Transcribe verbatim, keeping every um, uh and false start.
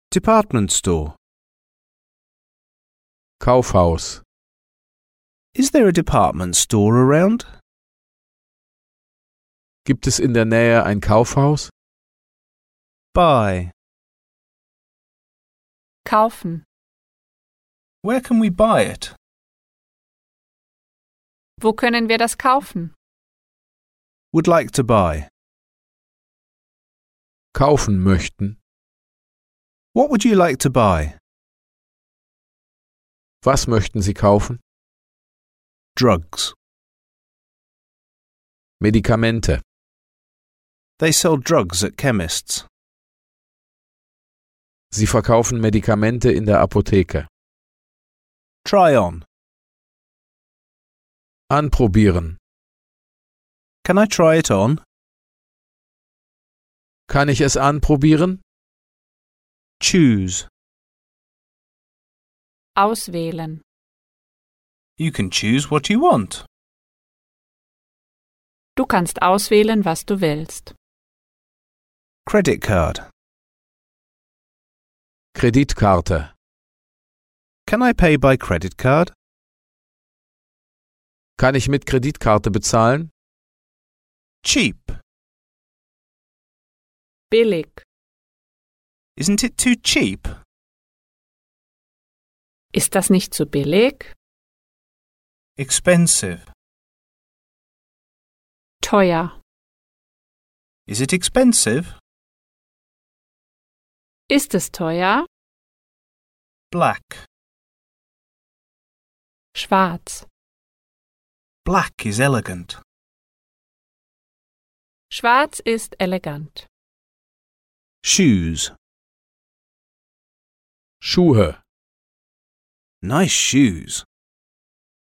Department store. Kaufhaus. Is there a department store around? Gibt es in der Nähe ein Kaufhaus? Buy. Kaufen. Where can we buy it? Wo können wir das kaufen? Would like to buy. Kaufen möchten. What would you like to buy? Was möchten Sie kaufen? Drugs. Medikamente. They sell drugs at chemists. Sie verkaufen Medikamente in der Apotheke. Try on. Anprobieren. Can I try it on? Kann ich es anprobieren? Choose. Auswählen. You can choose what you want. Du kannst auswählen, was du willst. Credit card. Kreditkarte. Can I pay by credit card? Kann ich mit Kreditkarte bezahlen? Cheap. Billig. Isn't it too cheap? Ist das nicht zu billig? Expensive. Teuer. Is it expensive? Ist es teuer? Black. Schwarz. Black is elegant. Schwarz ist elegant. Shoes. Schuhe. Nice shoes.